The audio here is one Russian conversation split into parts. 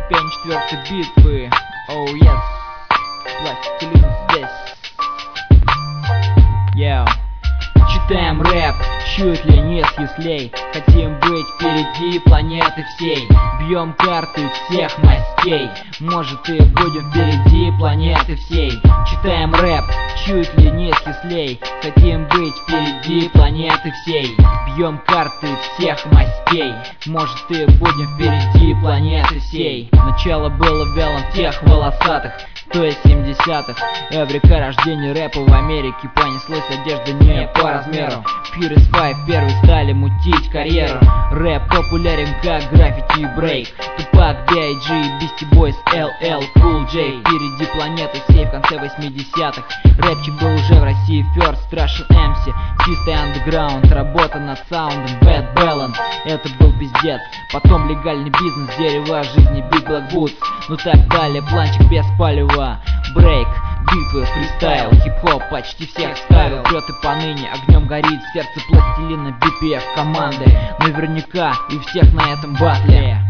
ступень четвертой битвы. Oh yes, пластилин здесь. Yeah. Читаем рэп, чуть ли не с яслей. Хотим быть впереди планеты всей. Бьем карты всех мастей. Может и будем впереди планеты всей. Читаем рэп, чуть ли не с яслей. Хотим быть впереди планеты всей. Бьем карты всех мастей. Может и будем впереди планеты всей. Начало было вялым тех волосатых, то есть 70-х. Эврика, рождение рэпа в Америке. Понеслось одежда не по размеру. Furious 5 первые стали мутить карьеру. Рэп популярен как граффити и брейк. Тупак, B.I.G, Beastie Boys, LL, Cool J. Впереди планеты всей в конце 80-х. Рэпчик был уже в России first, Russian MC. Чистый андеграунд, работа над саундом, Bad Balance. Это был пиздец. Потом легальный бизнес, дерево жизни, Big Black Boots. Ну так далее, планчик без палева. Брейк, битвы, фристайл, хип-хоп почти всех ставил. Прет и поныне, огнем горит сердце пластилина. BPF команды, наверняка и всех на этом батле.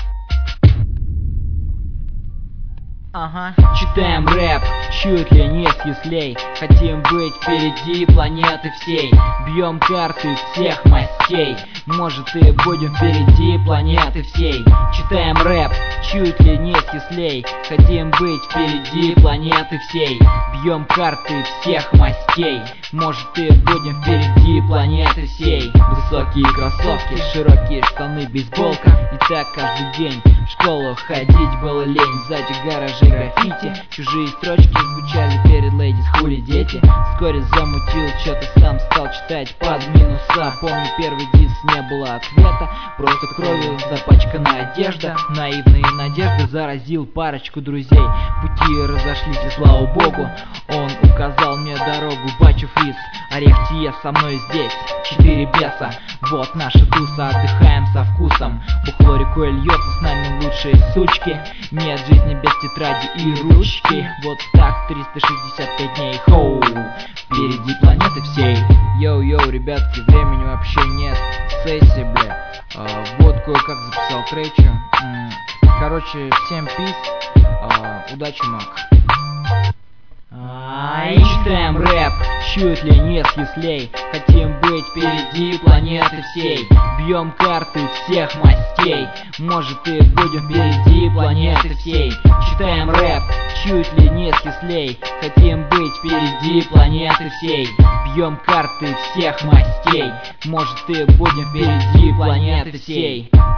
Читаем рэп, чуть ли не с яслей. Хотим быть впереди планеты всей. Бьем карты всех мастей. Может и будем впереди планеты всей. Читаем рэп, чуть ли не с яслей. Хотим быть впереди планеты всей. Бьем карты всех мастей. Может и будем впереди планеты всей. Высокие кроссовки, широкие штаны, бейсболка. И так каждый день в школу ходить было лень. Сзади гаражи граффити, чужие строчки звучали перед лейдис, хули дети. Вскоре замутил, что-то сам стал читать под минуса. Помню первый диск, не было ответа, просто кровью запачкана одежда. Наивные надежды заразил парочку друзей. Пути разошлись и слава богу, он указал мне дорогу. Бачу фриз, орех Тие со мной здесь. 4 беса, вот наша туса, отдыхаем со вкусом. Бухло рекой льется, с нами лучшие сучки. Нет жизни без тетради и ручки. Вот так 365 дней, хоу, впереди планеты всей. Йоу-йоу, ребятки, времени вообще нет. Сессия, бля. Вот кое-как записал тречи. Короче, всем пиз. Удачи, мак. Читаем рэп, чуть ли не с яслей. Хотим быть впереди планеты всей. Бьем карты всех мастей. Может и будем впереди планеты всей. Читаем рэп, чуть ли не с яслей. Хотим быть впереди планеты всей. Бьем карты всех мастей. Может и будем впереди планеты всей.